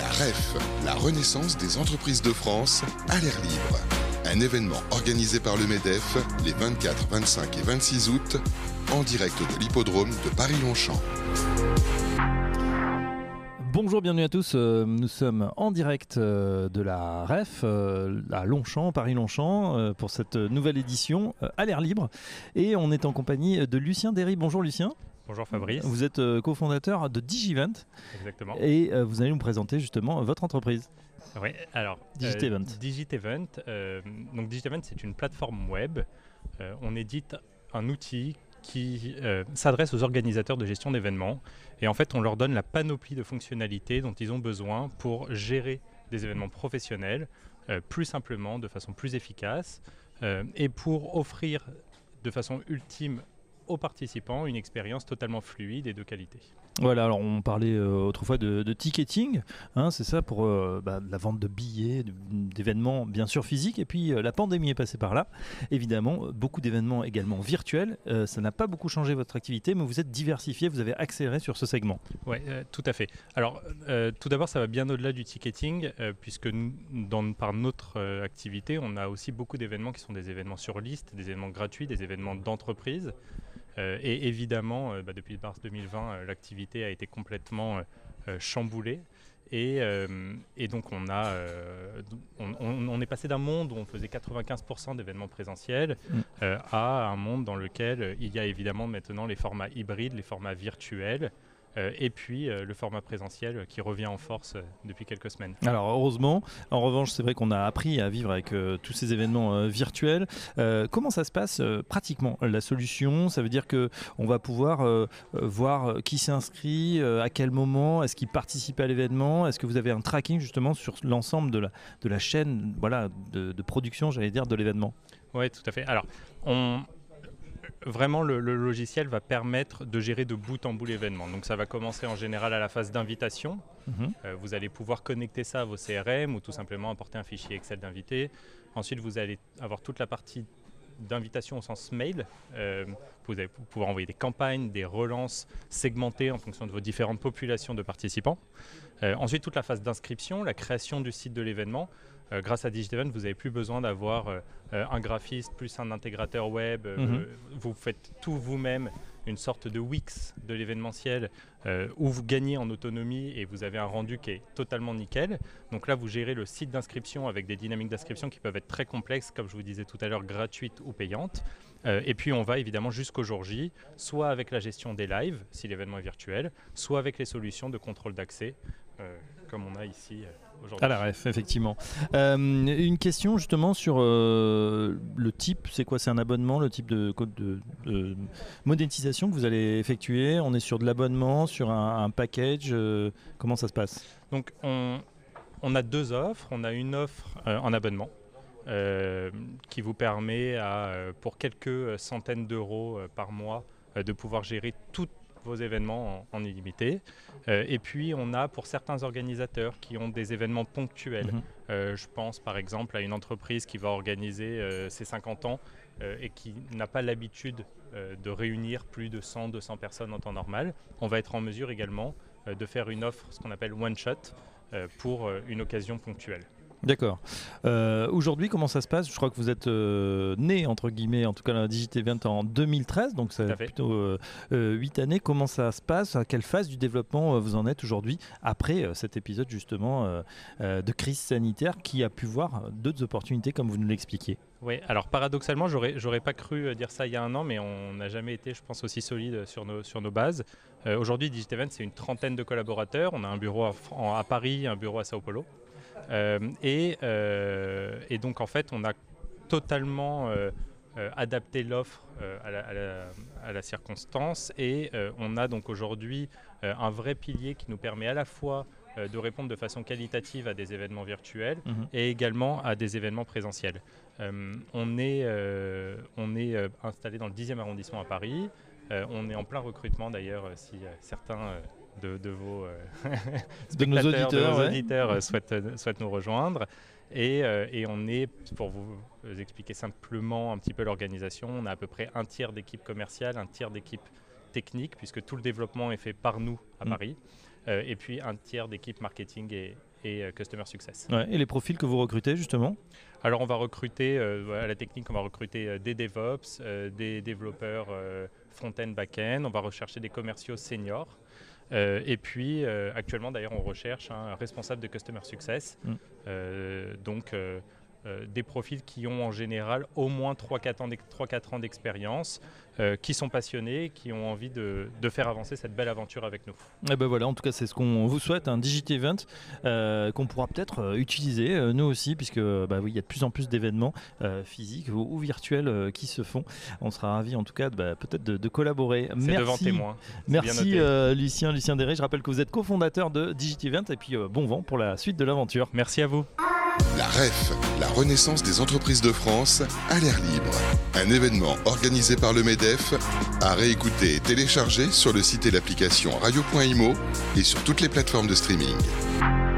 La REF, la renaissance des entreprises de France à l'air libre. Un événement organisé par le MEDEF les 24, 25 et 26 août en direct de l'hippodrome de Paris-Longchamp. Bonjour, bienvenue à tous. Nous sommes en direct de la REF à Longchamp, Paris-Longchamp, pour cette nouvelle édition à l'air libre. Et on est en compagnie de Lucien Derry. Bonjour Lucien. Bonjour Fabrice. Vous êtes cofondateur de Digivent. Exactement. Et vous allez nous présenter justement votre entreprise. Oui, alors Digivent. Digivent, donc Digivent, c'est une plateforme web. On édite un outil qui s'adresse aux organisateurs de gestion d'événements. Et en fait, on leur donne la panoplie de fonctionnalités dont ils ont besoin pour gérer des événements professionnels plus simplement, de façon plus efficace, et pour offrir de façon ultime aux participants une expérience totalement fluide et de qualité. Voilà, alors on parlait autrefois de ticketing, hein, c'est ça, pour de la vente de billets, d'événements bien sûr physiques, et puis la pandémie est passée par là, évidemment, beaucoup d'événements également virtuels, ça n'a pas beaucoup changé votre activité, mais vous êtes diversifié, vous avez accéléré sur ce segment. Oui, tout à fait. Alors, tout d'abord, ça va bien au-delà du ticketing, puisque par notre activité, on a aussi beaucoup d'événements qui sont des événements sur liste, des événements gratuits, des événements d'entreprise. Et évidemment, depuis mars 2020, l'activité a été complètement chamboulée. Et donc, on est passé d'un monde où on faisait 95% d'événements présentiels à un monde dans lequel il y a évidemment maintenant les formats hybrides, les formats virtuels. Et puis le format présentiel qui revient en force depuis quelques semaines. Alors heureusement, en revanche c'est vrai qu'on a appris à vivre avec tous ces événements virtuels. Comment ça se passe pratiquement la solution? Ça veut dire qu'on va pouvoir voir qui s'inscrit, à quel moment, est-ce qu'il participe à l'événement, est-ce que vous avez un tracking justement sur l'ensemble de la chaîne de production, j'allais dire, de l'événement? Oui, tout à fait. Alors, vraiment, le logiciel va permettre de gérer de bout en bout l'événement. Donc ça va commencer en général à la phase d'invitation. Vous allez pouvoir connecter ça à vos CRM ou tout simplement apporter un fichier Excel d'invité. Ensuite, vous allez avoir toute la partie d'invitation au sens mail. Vous allez pouvoir envoyer des campagnes, des relances segmentées en fonction de vos différentes populations de participants. Ensuite, toute la phase d'inscription, la création du site de l'événement. Grâce à Digivent, vous n'avez plus besoin d'avoir un graphiste plus un intégrateur web. Vous faites tout vous-même, une sorte de Wix de l'événementiel où vous gagnez en autonomie et vous avez un rendu qui est totalement nickel. Donc là, vous gérez le site d'inscription avec des dynamiques d'inscription qui peuvent être très complexes, comme je vous disais tout à l'heure, gratuites ou payantes. Et puis, on va évidemment jusqu'au jour J, soit avec la gestion des lives, si l'événement est virtuel, soit avec les solutions de contrôle d'accès, comme on a ici aujourd'hui. À la REF, effectivement. Une question justement sur le type, c'est quoi? C'est un abonnement, le type de monétisation que vous allez effectuer? On est sur de l'abonnement, sur un package, comment ça se passe? Donc on a deux offres. On a une offre en abonnement qui vous permet pour quelques centaines d'euros par mois de pouvoir gérer toutes vos événements en illimité. Et puis on a pour certains organisateurs qui ont des événements ponctuels. Je pense par exemple à une entreprise qui va organiser ses 50 ans et qui n'a pas l'habitude de réunir plus de 100-200 personnes en temps normal. On va être en mesure également de faire une offre, ce qu'on appelle one shot, pour une occasion ponctuelle. D'accord. Aujourd'hui, comment ça se passe? Je crois que vous êtes né, entre guillemets, en tout cas la Digivent en 2013, donc ça fait plutôt 8 années. Comment ça se passe? À quelle phase du développement vous en êtes aujourd'hui, après cet épisode justement de crise sanitaire qui a pu voir d'autres opportunités, comme vous nous l'expliquiez? Oui, alors paradoxalement, j'aurais pas cru dire ça il y a un an, mais on n'a jamais été, je pense, aussi solide sur nos bases. Aujourd'hui, Digivent, c'est une trentaine de collaborateurs. On a un bureau à Paris, un bureau à Sao Paulo. Et donc en fait on a totalement adapté l'offre à la circonstance et on a donc aujourd'hui un vrai pilier qui nous permet à la fois de répondre de façon qualitative à des événements virtuels et également à des événements présentiels. On est installé dans le 10e arrondissement à Paris. On est en plein recrutement d'ailleurs si certains de vos spectateurs, de nos auditeurs souhaitent nous rejoindre. Et on est, pour vous expliquer simplement un petit peu l'organisation, on a à peu près un tiers d'équipe commerciale, un tiers d'équipe technique, puisque tout le développement est fait par nous à Paris. et puis un tiers d'équipe marketing et Customer Success. Ouais, et les profils que vous recrutez justement? Alors on va recruter, à la technique, on va recruter des DevOps, des développeurs front-end, back-end, on va rechercher des commerciaux seniors. Et puis actuellement d'ailleurs on recherche un responsable de Customer Success, donc des profils qui ont en général au moins 3-4 ans d'expérience, qui sont passionnés, qui ont envie de faire avancer cette belle aventure avec nous. Et ben voilà, en tout cas c'est ce qu'on vous souhaite, un Digit Event qu'on pourra peut-être utiliser nous aussi, puisque oui, il y a de plus en plus d'événements physiques ou virtuels qui se font. On sera ravis en tout cas peut-être de collaborer. C'est merci, devant témoin. Merci Lucien Derré, je rappelle que vous êtes cofondateur de Digit Event et puis bon vent pour la suite de l'aventure. Merci à vous. La REF, la Renaissance des entreprises de France, à l'air libre. Un événement organisé par le MEDEF, à réécouter et télécharger sur le site et l'application radio.imo et sur toutes les plateformes de streaming.